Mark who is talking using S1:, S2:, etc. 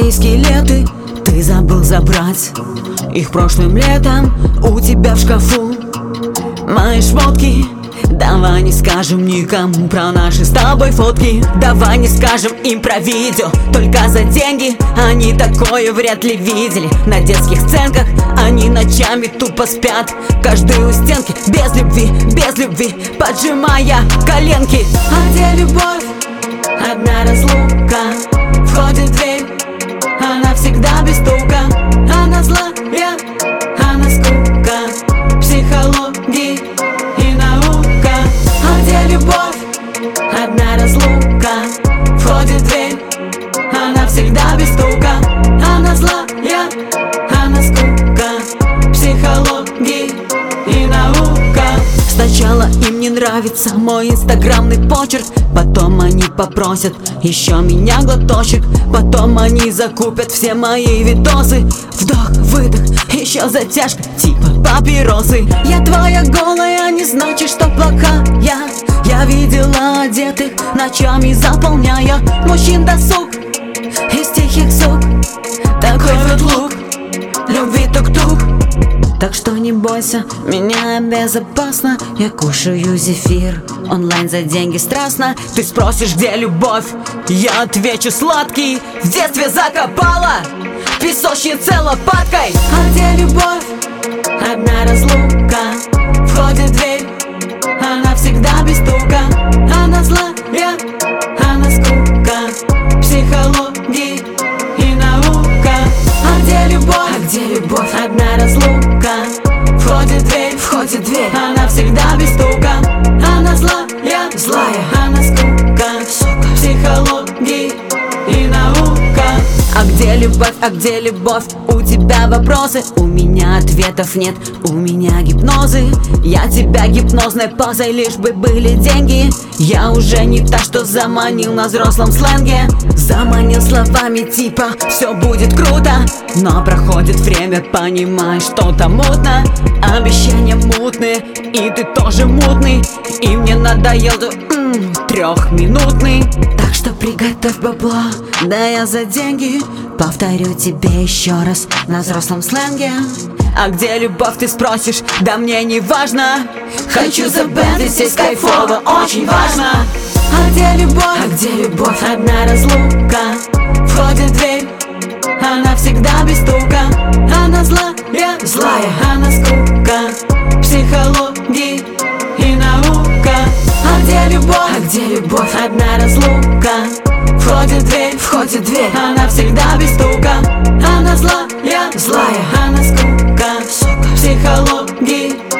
S1: твои скелеты ты забыл забрать. Их прошлым летом у тебя в шкафу. Мои шмотки. Давай не скажем никому про наши с тобой фотки. Давай не скажем им про видео только за деньги. Они такое вряд ли видели. На детских сценках они ночами тупо спят. Каждый у стенки без любви, поджимая коленки. А где любовь? Одна разлука. Входит в дверь, она всегда без стука. Она злая, она скука, психология и наука. А где любовь? Одна разлука. Входит в дверь, она всегда без стука. Она злая, она скука, психология и наука. Сначала им не нравится мой инстаграмный почерк, потом они попросят еще меня глоточек, потом они закупят все мои видосы. Вдох, выдох, еще затяжка, типа папиросы. Я твоя голая, не значит, что плохая. Я видела одетых ночами, заполняя мужчин досуг из тихих сук. Такой вот лук, любви тук-тук. Так что не бойся, меня безопасно. Я кушаю зефир онлайн за деньги страстно. Ты спросишь, где любовь? Я отвечу, сладкий. В детстве закопала песочнице лопаткой. А где любовь? Одна разлука. Входит в дверь, она всегда без стука. Она злая, она скука, психология и наука. А где любовь? А где любовь? Одна разлука. Входит в дверь, она всегда без стука. Она злая, она скука, психология и наука. А где любовь? А где любовь? У тебя вопросы, у меня ответов нет. У меня гипнозы, я тебя гипнозной позой, лишь бы были деньги. Я уже не та, что заманил на взрослом сленге. Заманил словами типа все будет круто. Но проходит время, понимаешь, что-то мутно. Обещания мутные, и ты тоже мутный. И мне надоел трехминутный. Так что приготовь бабло, да я за деньги повторю тебе еще раз на взрослом сленге. А где любовь, ты спросишь? Да мне не важно. Хочу забэндлить здесь кайфово, очень важно. А где любовь? А где любовь? Одна разлука. Входит в дверь, она всегда без стука. Она злая, она скука, психология и наука. А где любовь? А где любовь? Одна разлука. Входит в дверь, она всегда без стука. Она злая, она скука, психология